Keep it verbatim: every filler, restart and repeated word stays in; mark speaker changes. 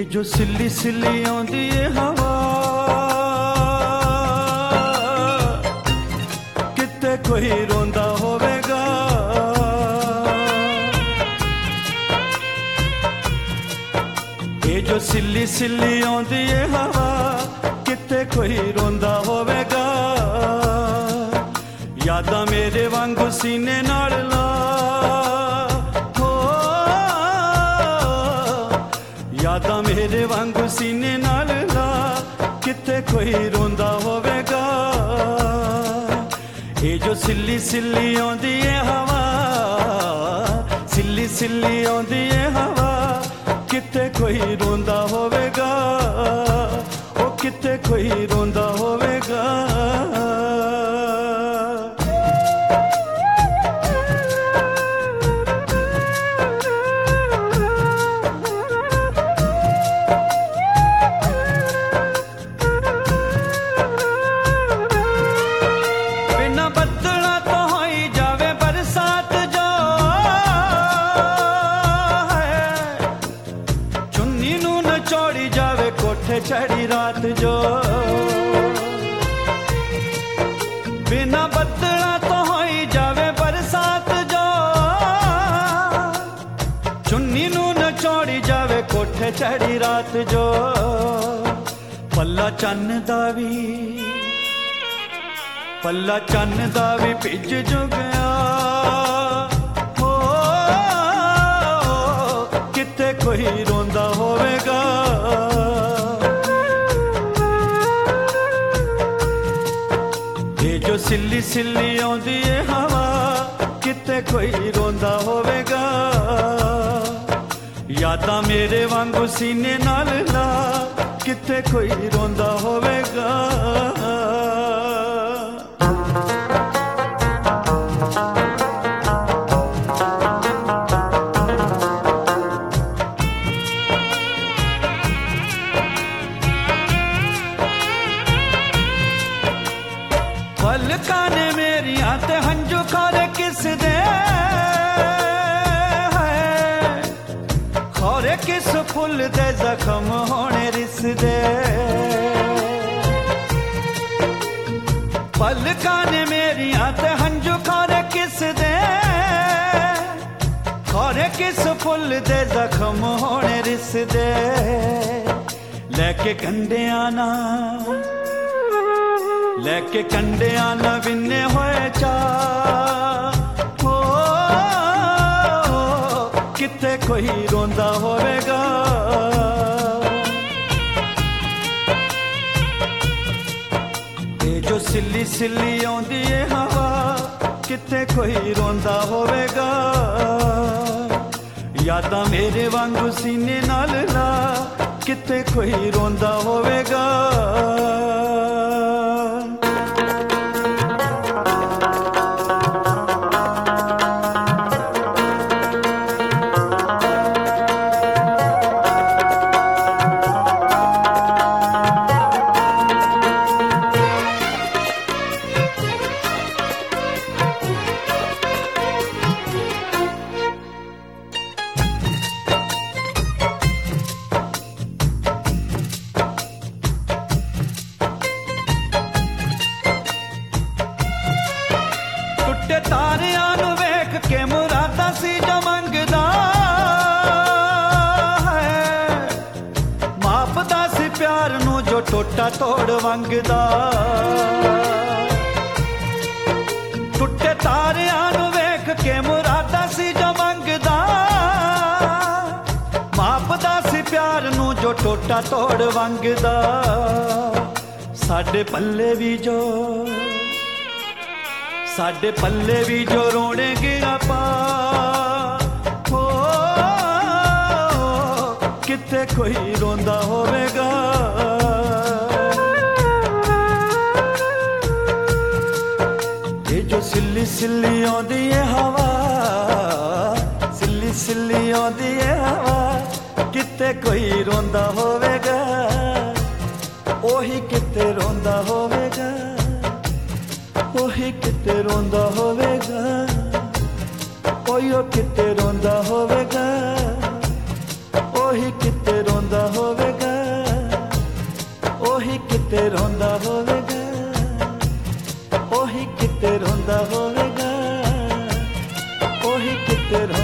Speaker 1: जो सिल्ली सिल्ली आउंदी है हवा किते कोई रोंदा होवेगा। ये जो सिल्ली सिल्ली आउंदी है हवा किते कोई रोंदा होवेगा। यादां मेरे वांगू सीने नाल ला हो, यादां मेरे वांगू सीने नाल ला किते कोई रोंदा होवेगा। ये जो सिल्ली सिल्ली आउंदी है हवा, सिल्ली सिल्ली आउंदी है हवा किते कोई रोंदा होवेगा, ओ किते कोई रोंदा होवेगा। चढ़ी रात जो बिना बदला तो होई जावे बरसात जो, चुन्नी नू न चौड़ी जावे कोठे चढ़ी रात जो। पल्ला चन्न दा भी पल्ला चन्न दा भी भिज जो गया हो, किते कोई रोंदा होवेगा। जो सिल्ली सिल्ली आउंदी है हवा किते कोई रोंदा होवेगा। यादां मेरे वांगू सीने नाल ला किते कोई रोंदा होवेगा। पलकां ने मेरियां ते हंजू खोरे किस दे है, खोरे किस फुल दे जख्म होने रिस दे। पलकां ने मेरियां ते हंजू खोरे किस दे, खोरे किस फुल दे जख्म होने रिस दे। लेके कंडियां ना लेके कंडियां न विन्ने होए चा हो, किते कोई रोंदा होवेगा। ये जो सिल्ली सिल्ली आउंदी है हवा किते कोई रोंदा होवेगा। यादां मेरे वांगू सीने नाल ला किते कोई रोंदा होवेगा। तारियां नू वेख के मुरादा सी जो मंगदा है, मापदा सी प्यार नू जो टोटा तोड़ वंगदा। टुटे तारियां नू वेख के मुरादा सी जो मंगदा, मापदा सी प्यार नू जो टोटा तोड़ वंगदा। साडे पल्ले भी जो साडे पल्ले भी जो रोने गिरा पा हो, किते कोई रोंदा होवेगा। ये जो सिल्ली सिल्ली आउंदी है हवा, सिल्ली सिल्ली आउंदी है हवा किते कोई रोंदा होवेगा। ओही किते रोंदा होवेगा, ओही किते रोंदा होवेगा, ओही किते रोंदा होवेगा, ओही किते रोंदा होवेगा। किते रोंदा होवेगा, ओही किते रोंदा होवेगा, ओही किते